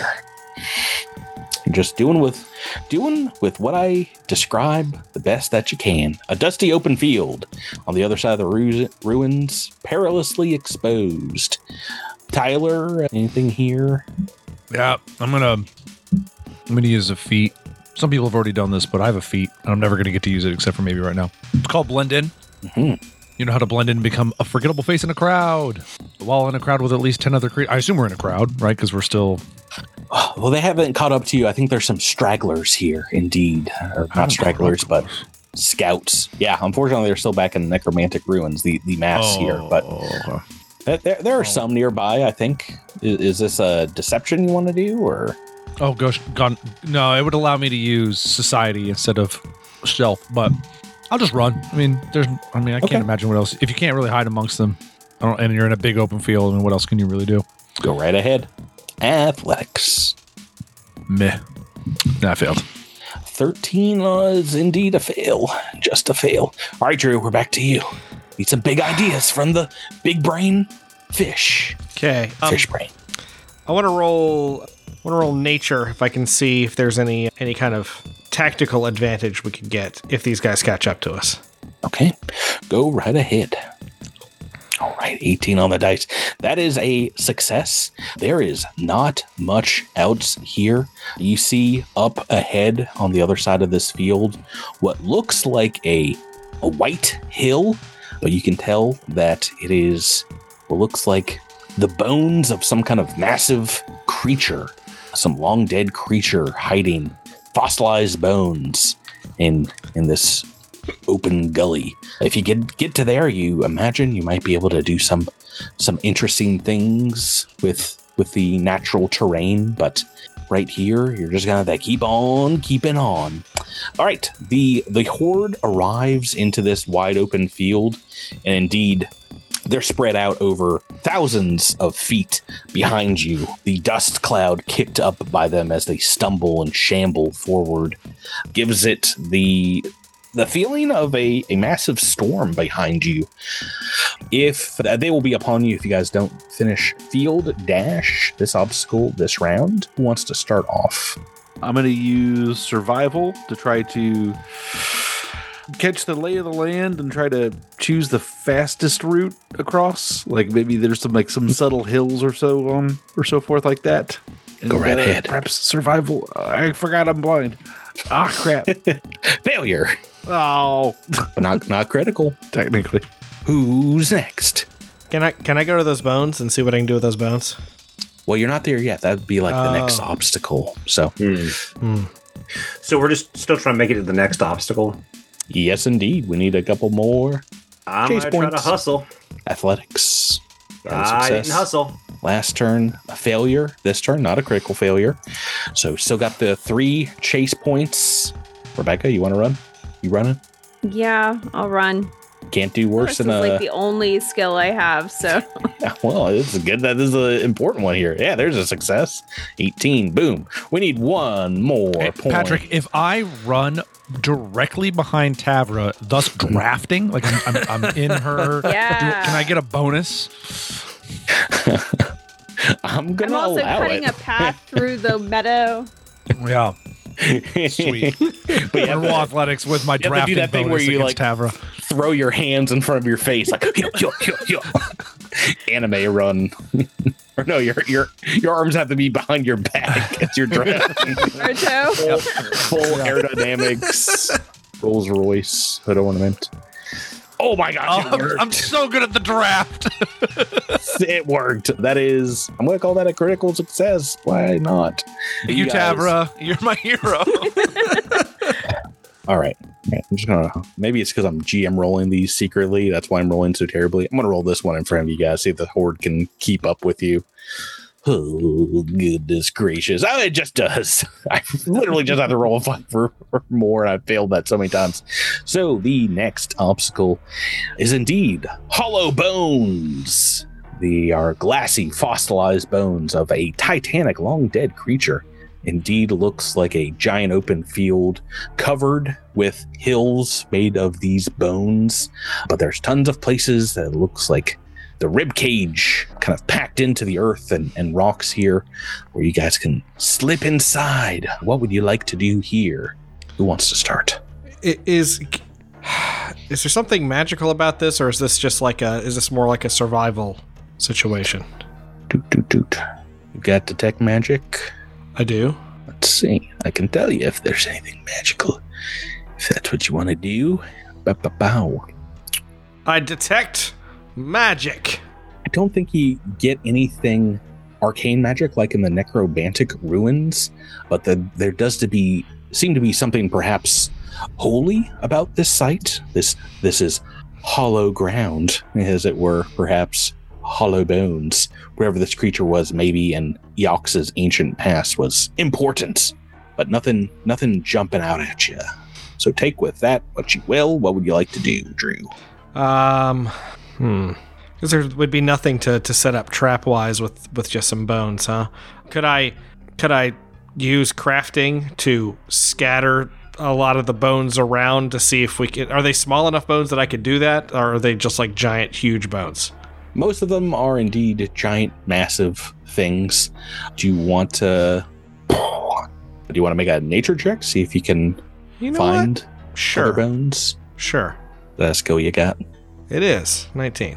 You're just doing with, doing with what I describe the best that you can. A dusty open field on the other side of the ru- ruins, perilously exposed. Tyler, anything here? Yeah, I'm gonna I'm gonna use a feat. Some people have already done this, but I have a feat, and I'm never gonna get to use it except for maybe right now. It's called blend in. Mm-hmm. You know how to blend in and become a forgettable face in a crowd. While in a crowd with at least ten other creatures. I assume we're in a crowd, right? Because we're still. Well, they haven't caught up to you. I think there's some stragglers here, indeed. Or not stragglers, but scouts. Yeah, unfortunately, they're still back in the necromantic ruins, the, the mass here. But Oh. there, there, there are some nearby, I think. Is, is this a deception you want to do, or? Oh, gosh. Gone. No, it would allow me to use society instead of stealth, but I'll just run. I mean, there's. I mean, I Okay. can't imagine what else. If you can't really hide amongst them, I don't, and you're in a big open field, and what else can you really do? Go right ahead. Athletics. Meh. Nah, I failed. thirteen is indeed a fail. Just a fail. All right, Drew, we're back to you. Need some big ideas from the big brain fish. okay, um, Fish brain. I want to roll. I want to roll nature if I can see if there's any any kind of tactical advantage we could get if these guys catch up to us. Okay, go right ahead. All right. right, eighteen on the dice. That is a success. There is not much else here. You see up ahead on the other side of this field what looks like a, a white hill, but you can tell that it is what looks like the bones of some kind of massive creature, some long dead creature hiding fossilized bones in in this open gully. If you get get to there, you imagine you might be able to do some some interesting things with with the natural terrain, but right here you're just gonna have to keep on keeping on. All right, the the horde arrives into this wide open field, and indeed they're spread out over thousands of feet behind you, the dust cloud kicked up by them as they stumble and shamble forward gives it the the feeling of a, a massive storm behind you. If uh, they will be upon you if you guys don't finish field dash this obstacle this round. Who wants to start off? I'm going to use survival to try to catch the lay of the land and try to choose the fastest route across. Like maybe there's some like some subtle hills or so on or so forth like that. And, Go right uh, ahead. Perhaps survival. Uh, I forgot I'm blind. Ah, crap. Failure, Oh, but not not critical. technically. Who's next? Can I can I go to those bones and see what I can do with those bones? Well, you're not there yet. That'd be like the next Oh. obstacle. So, Hmm. So we're just still trying to make it to the next obstacle. yes, indeed, we need a couple more I'm Chase gonna try to points. hustle. athletics. That was I success. didn't hustle. Last turn, a failure. This turn, not a critical failure. So, still got the three chase points. Rebecca, you want to run? You running? Yeah, I'll run. Can't do worse This than is a. like the only skill I have, so Well, it's good that this is an important one here. Yeah, there's a success. eighteen. Boom. We need one more Hey, point. Patrick, if I run directly behind Tavra, thus drafting, like I'm, I'm, I'm in her, Yeah. do- can I get a bonus? I'm I'm gonna also allow cutting it. a path through the meadow. Yeah, sweet. But you have Roll to athletics with my you have to do drafting that thing where bonus you, against Tavra. throw your hands in front of your face, like yo, yo, yo, yo. Anime run. Or no, your your your arms have to be behind your back as you're driving. Naruto. Full aerodynamics. Rolls Royce hood ornament. Oh my gosh, Oh, it I'm, worked. I'm so good at the draft. It worked. That is, I'm going to call that a critical success. Why not? you, guys- Tavra, you're my hero. All right. All right. I'm just going to, maybe it's because I'm G M rolling these secretly. That's why I'm rolling so terribly. I'm going to roll this one in front of you guys, see if the horde can keep up with you. Oh, goodness gracious. Oh, it just does. I literally just have to roll a five or, or more, and I've failed that so many times. So the next obstacle is indeed hollow bones. They are glassy, fossilized bones of a titanic, long dead creature. Indeed looks like a giant open field covered with hills made of these bones. But there's tons of places that it looks like the rib cage kind of packed into the earth and, and rocks here where you guys can slip inside. What would you like to do here? Who wants to start? I- Is is there something magical about this, or is this just like a? Is this more like a survival situation? Doot, doot, doot. You got detect magic? I do. Let's see. I can tell you if there's anything magical. If that's what you want to do. Ba-ba-bow. I detect magic. I don't think you get anything arcane magic like in the necromantic ruins, but the, there does to be seem to be something perhaps holy about this site. This this is hollow ground, as it were, perhaps hollow bones. Wherever this creature was, maybe in Yox's ancient past, was important, but nothing nothing jumping out at you. So take with that what you will. What would you like to do, Drew? Um, hmm. Because there would be nothing to, to set up trap wise with, with just some bones, huh? Could I could I use crafting to scatter a lot of the bones around to see if we could? Are they small enough bones that I could do that, or are they just like giant, huge bones? Most of them are indeed giant, massive things. Do you want to? Do you want to make a nature check? See if you can You know find what? Sure, other bones. sure. That's skill you got. It is nineteen.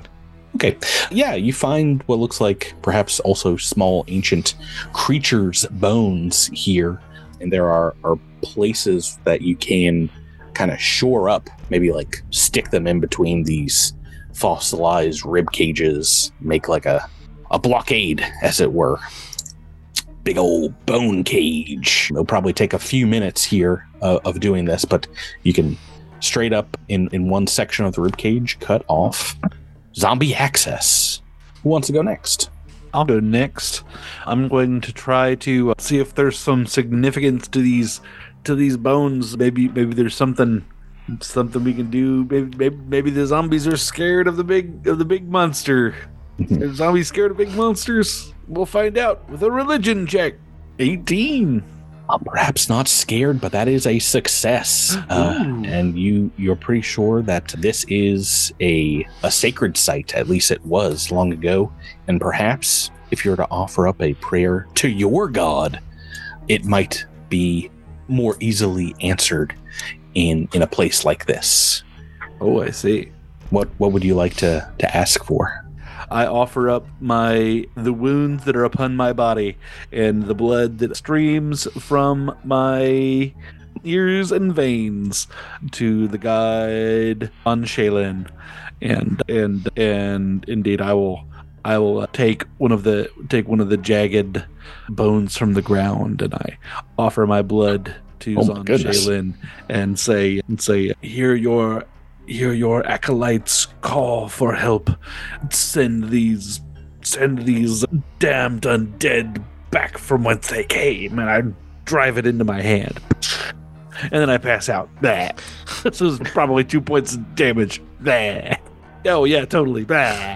Okay. Yeah, you find what looks like perhaps also small ancient creatures' bones here. And there are, are places that you can kind of shore up, maybe like stick them in between these fossilized rib cages, make like a, a blockade, as it were. Big old bone cage. It'll probably take a few minutes here uh, of doing this, but you can straight up in, in one section of the rib cage cut off zombie access. Who wants to go next? I'll go next. I'm going to try to see if there's some significance to these to these bones. Maybe maybe there's something something we can do. Maybe maybe, maybe the zombies are scared of the big of the big monster. Are zombies scared of big monsters? We'll find out with a religion check. eighteen. Uh, perhaps not scared, but that is a success. Uh, and you, you're pretty sure that this is a, a sacred site, at least it was long ago. And perhaps if you were to offer up a prayer to your god, it might be more easily answered in, in a place like this. Oh, I see. What what would you like to, to ask for? I offer up my the wounds that are upon my body and the blood that streams from my ears and veins to the guide on Shaylin, and and and indeed I will I will take one of the take one of the jagged bones from the ground, and I offer my blood to Oh my Zon goodness. Shaylin and say and say hear your Hear your acolytes call for help. Send these, send these damned undead back from whence they came, and I drive it into my hand, and then I pass out. Bah. This is probably two points of damage. Bah. Oh yeah, totally. Bah.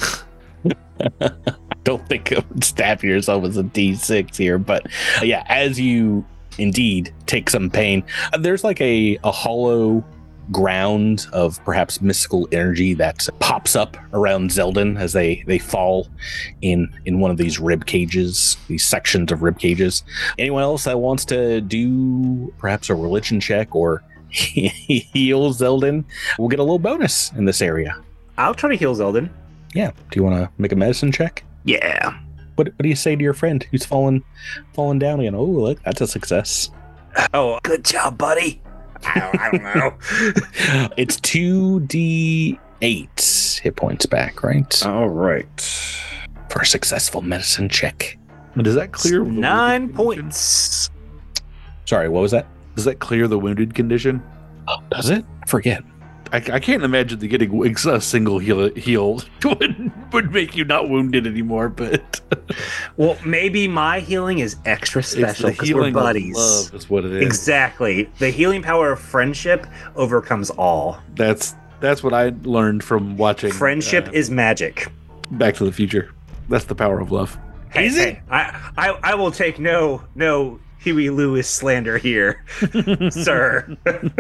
I don't think stab yourself as a D six here, but uh, yeah, as you indeed take some pain, uh, there's like a, a hollow ground of perhaps mystical energy that pops up around Zeldin as they they fall in in one of these rib cages, these sections of rib cages. Anyone else that wants to do perhaps a religion check or heal Zeldin will get a little bonus in this area. I'll try to heal Zeldin. Yeah. Do you want to make a medicine check? Yeah. What What do you say to your friend who's fallen fallen down again? Oh, look, that's a success. Oh, good job, buddy. I don't, I don't know. It's two d eight hit points back, right? All right. For a successful medicine check. And does that clear the Nine wounded condition? points. Sorry, what was that? Does that clear the wounded condition? Oh, does it? I forget. I, I can't imagine that getting a single heal, heal would, would make you not wounded anymore, but Well, maybe my healing is extra it's special the because we're healing of buddies. love is what it is. Exactly. The healing power of friendship overcomes all. That's that's what I learned from watching Friendship uh, is magic. Back to the Future. That's the power of love. Hey, Is it? hey, I, I, I will take no no Huey Lewis slander here, sir.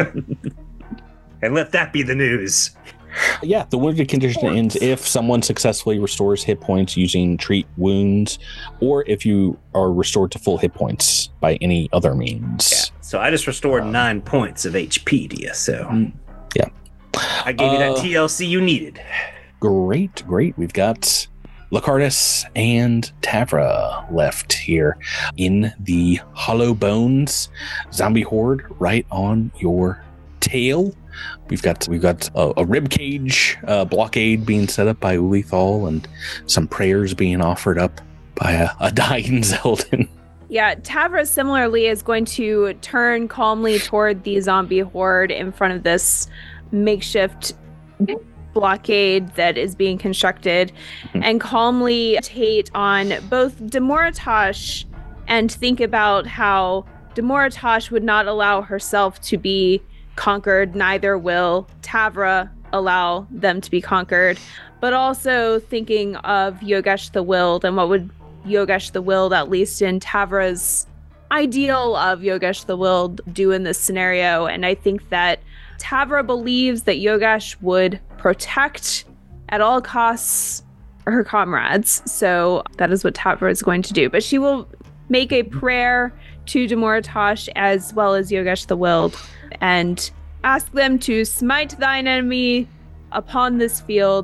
And let that be the news. Yeah, the wounded condition ends if someone successfully restores hit points using treat wounds, or if you are restored to full hit points by any other means. Yeah. So I just restored nine points of H P to you. So Yeah. I gave you that Uh, T L C you needed. Great, great. We've got Lacardis and Tavra left here in the Hollow Bones zombie horde right on your tail. We've got we've got a, a rib cage uh, blockade being set up by Ulithal and some prayers being offered up by a, a dying Zeldin. Yeah, Tavra similarly is going to turn calmly toward the zombie horde in front of this makeshift blockade that is being constructed Mhm. and calmly meditate on both Demoratosh and think about how Demoratosh would not allow herself to be conquered, neither will Tavra allow them to be conquered, but also thinking of Yogesh the Willed and what would Yogesh the Willed, at least in Tavra's ideal of Yogesh the Willed, do in this scenario. And I think that Tavra believes that Yogesh would protect at all costs her comrades. So that is what Tavra is going to do. But she will make a prayer to Demoratosh as well as Yogesh the Willed and ask them to smite thine enemy upon this field,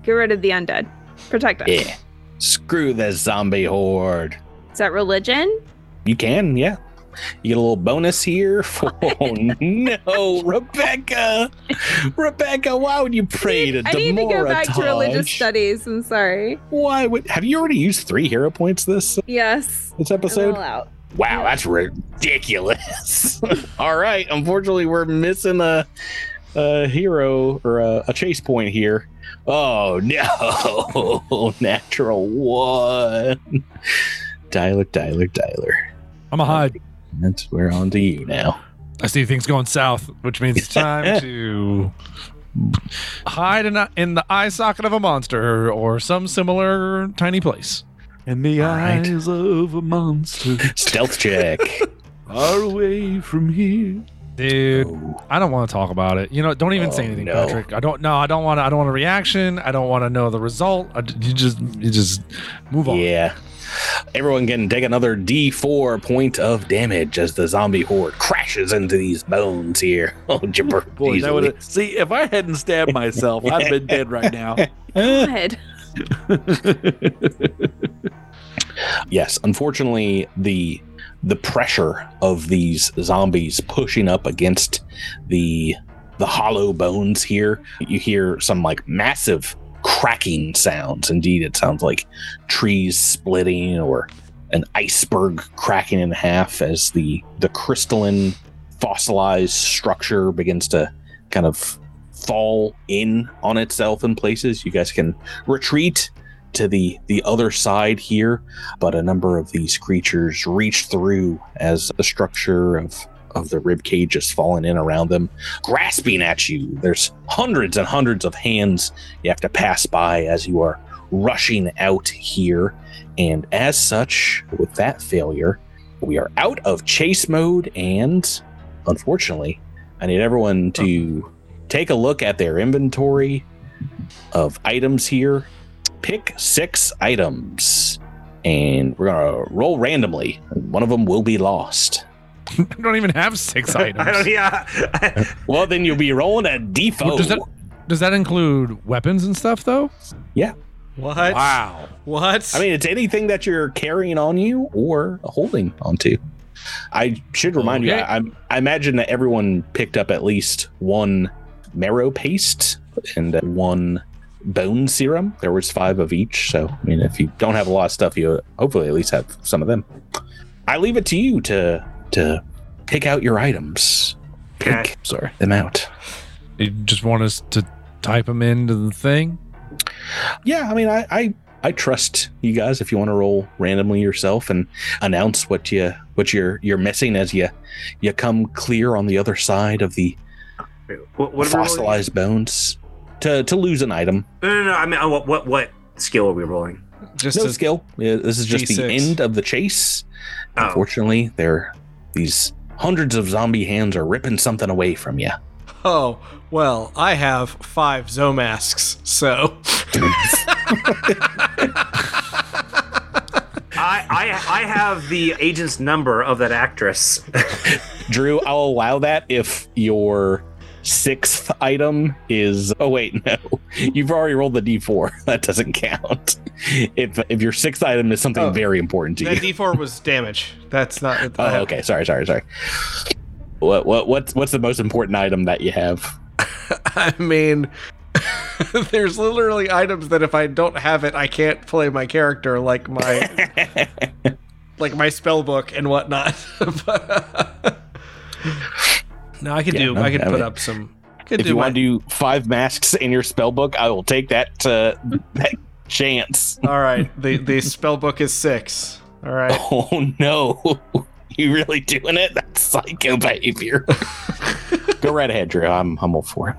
Get rid of the undead. Protect us. Yeah. Screw the zombie horde. Is that religion? You can, yeah. You get a little bonus here. For, oh no, Rebecca! Rebecca, why would you pray to I need to go back to religious Demortage? studies. I'm sorry. Why would have you already used three hero points this Yes. this I'm episode? all out. Wow, that's ridiculous. All right, unfortunately, we're missing a a hero or a, a chase point here. Oh no, natural one. Dialer, dialer, dialer. I'm a hide. That's we're on to you now. I see things going south, which means it's time to hide in, a, in the eye socket of a monster or some similar tiny place. In the All right. eyes of a monster, Stealth check. far away from here. Dude, Oh, I don't want to talk about it. You know, don't even say Oh, anything, no. Patrick. I don't. No, I don't want to. I don't want a reaction. I don't want to know the result. I, you just, you just move on. yeah. Everyone can take another D four point of damage as the zombie horde crashes into these bones here. Oh, jibber. Boy, that would see if I hadn't stabbed myself, I'd been dead right now. God. Yes, unfortunately, the the pressure of these zombies pushing up against the the hollow bones here, you hear some like massive cracking sounds. Indeed, it sounds like trees splitting or an iceberg cracking in half as the the crystalline fossilized structure begins to kind of fall in on itself in places. You guys can retreat to the the other side here, but a number of these creatures reach through as the structure of of the rib cage is falling in around them, grasping at you. There's hundreds and hundreds of hands you have to pass by as you are rushing out here, and as such, with that failure, we are out of chase mode, and unfortunately, I need everyone to take a look at their inventory of items here. Pick six items, and we're gonna roll randomly. One of them will be lost. I don't even have six items. I don't, yeah. Well, then you'll be rolling a default. Does that does that include weapons and stuff though? What? Wow. What? I mean, it's anything that you're carrying on you or holding onto. I should remind you, Okay. I, I imagine that everyone picked up at least one marrow paste and one bone serum. There was five of each. So, I mean, if you don't have a lot of stuff, you hopefully at least have some of them. I leave it to you to to pick out your items. Pick Okay. sorry, them out. You just want us to type them into the thing? Yeah, I mean, I, I I trust you guys if you want to roll randomly yourself and announce what you what you're you're missing as you you come clear on the other side of the What, what are we rolling? fossilized bones to to lose an item. No, no, no. I mean, uh, what, what, what skill are we rolling? Just No a- skill. Yeah, this is just G six. the end of the chase. Oh. Unfortunately, there these hundreds of zombie hands are ripping something away from you. Oh, well, I have five Zomasks, so. I, I, I have the agent's number of that actress. Drew, I'll allow that if your sixth item is oh wait, no. You've already rolled the D four. That doesn't count. If if your sixth item is something Oh. very important to That you. D four was damage. That's not. I Oh, have- okay. Sorry, sorry, sorry. What what what's what's the most important item that you have? I mean, there's literally items that if I don't have it, I can't play my character, like my like my spell book and whatnot. No, I could Yeah, do. no, I could I put mean, up some. I could If do you my, want to do five masks in your spell book, I will take that uh, that chance. All right, the the spell book is six. All right. Oh no. You really doing it? That's psycho behavior. Go right ahead, Drew. I'm humble for it.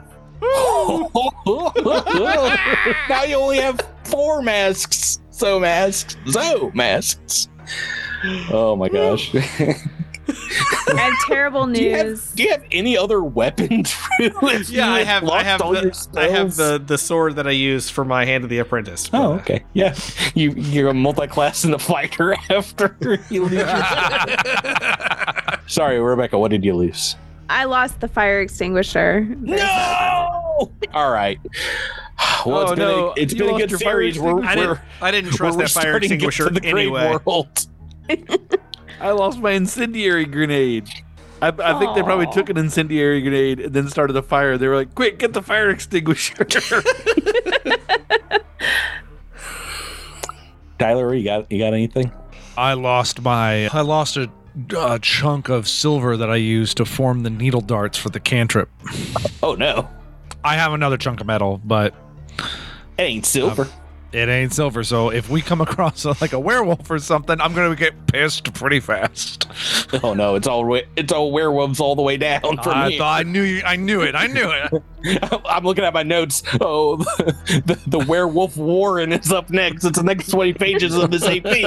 Now you only have four masks. So masks. So masks. Oh my gosh. I have terrible Do you have, news. do you have any other weapons? If Yeah, you I have. I lost have all your the. I have spells? the the sword that I use for my Hand of the Apprentice. Oh, okay. Yeah, you you're a multi-class in the fighter after you lose. Your... Sorry, Rebecca. What did you lose? I lost the fire extinguisher. No. All right. Well, it's Oh, been no, a, it's you been a lost good your fire series. We're, I we're, didn't. I didn't trust we're that fire starting to get extinguisher to the great anyway. world. I lost my incendiary grenade. I, I think they probably Aw. took an incendiary grenade and then started a fire. They were like, "Quick, get the fire extinguisher!" Tyler, you got you got anything? I lost my. I lost a, a chunk of silver that I used to form the needle darts for the cantrip. Oh no, I have another chunk of metal, but it ain't silver. it ain't silver. So if we come across a, like a werewolf or something, I'm gonna get pissed pretty fast. Oh no, it's all wa- it's all werewolves all the way down from I here. thought I knew you. I knew it. I knew it. I'm looking at my notes. Oh, the, the, the werewolf Warren is up next. It's the next twenty pages of this A P.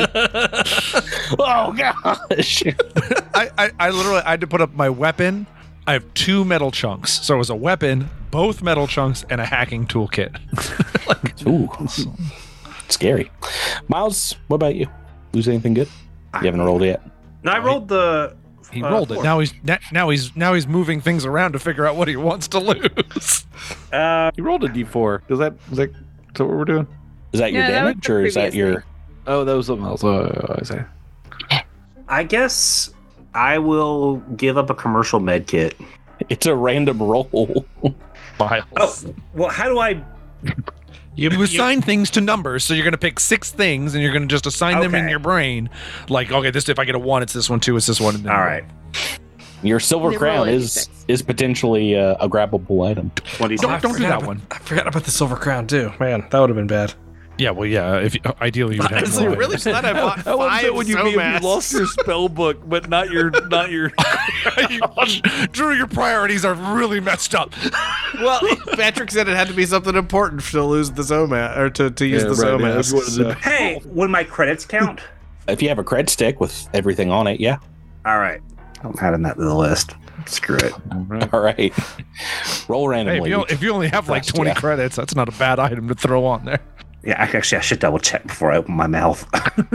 Oh gosh. I, I, I literally I had to put up my weapon. I have two metal chunks. So it was a weapon, both metal chunks, and a hacking toolkit. Ooh, scary. Miles, what about you? Lose anything good? You haven't rolled yet. No, I rolled the. He uh, rolled it. four. Now he's na- now he's now he's moving things around to figure out what he wants to lose. Uh, You rolled a d four. Does that is that, is that what we're doing? Is that your No, that was damage the or is that previous your? thing. Oh, that was something else. Oh, I say. I guess I will give up a commercial med kit. It's a random roll. Miles. Oh, well, how do I? You, You assign things to numbers, so you're going to pick six things, and you're going to just assign them in Okay. your brain. Like, okay, this if I get a one, it's this one. Two, it's this one. And then All right, Your silver They crown roll is eighty-six. is potentially uh, a grabbable item. twenty. Don't, I don't do forgot that about- one. I forgot about the silver crown too. Man, that would have been bad. Yeah, well, yeah. If you, ideally you would have Honestly, more. really glad I bought I love five that when you, mean, you Zomas. lost your spell book, but not your not your. Drew, your priorities are really messed up. Well, Patrick said it had to be something important to lose the Zoma or to, to use Yeah, the right, yeah, Zomas. that's what it so- is. Hey, would my credits count? If you have a cred stick with everything on it, yeah. All right, I'm adding that to the list. Screw it. All right. Roll Hey, if, randomly. you, if you only have like Trust, twenty yeah. credits, that's not a bad item to throw on there. Yeah, I- actually, I should double check before I open my mouth.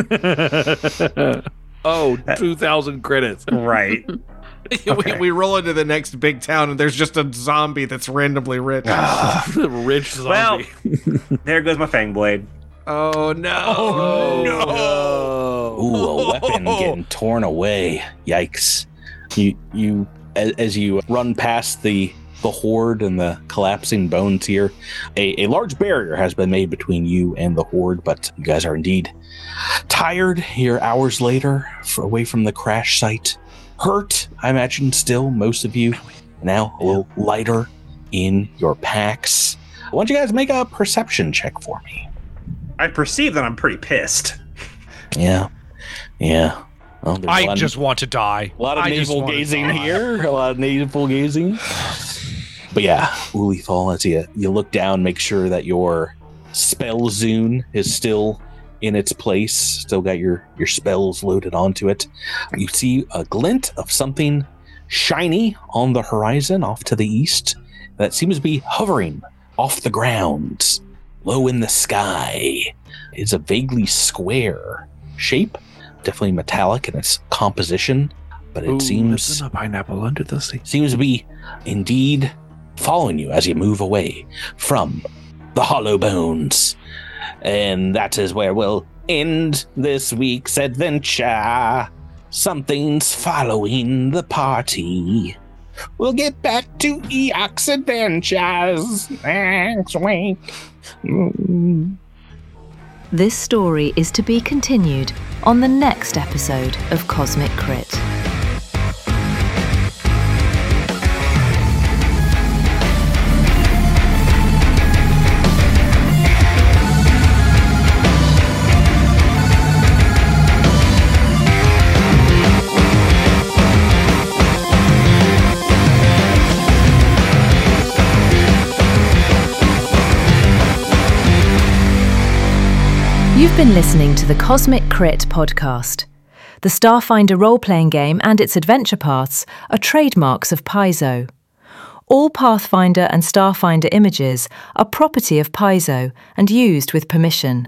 Oh, two thousand credits. Right. we, we roll into the next big town and there's just a zombie that's randomly rich. Rich zombie. Well, there goes my fang blade. Oh no! oh, no. Ooh, a weapon getting torn away. Yikes. You you as, as you run past the the horde and the collapsing bones here, a, a large barrier has been made between you and the horde, but you guys are indeed tired here hours later, f- away from the crash site. Hurt, I imagine, still, most of you. Now a little lighter in your packs. Why don't you guys make a perception check for me? I perceive that I'm pretty pissed. Yeah. Yeah. Well, there's a I lot of- just want to die. A lot of I just navel wanna gazing die. here. A lot of navel gazing. But yeah, Ulithal, as you, you look down, make sure that your spell zune is still in its place. Still got your, your spells loaded onto it. You see a glint of something shiny on the horizon off to the east that seems to be hovering off the ground, low in the sky. It's a vaguely square shape, definitely metallic in its composition, but it Ooh, seems there's a pineapple under the sea. seems to be indeed following you as you move away from the hollow bones. And that is where we'll end this week's adventure. Something's following the party. We'll get back to Eok's adventures next week. Mm. This story is to be continued on the next episode of Cosmic Crit. You've been listening to the Cosmic Crit podcast. The Starfinder role-playing game and its adventure paths are trademarks of Paizo. All Pathfinder and Starfinder images are property of Paizo and used with permission.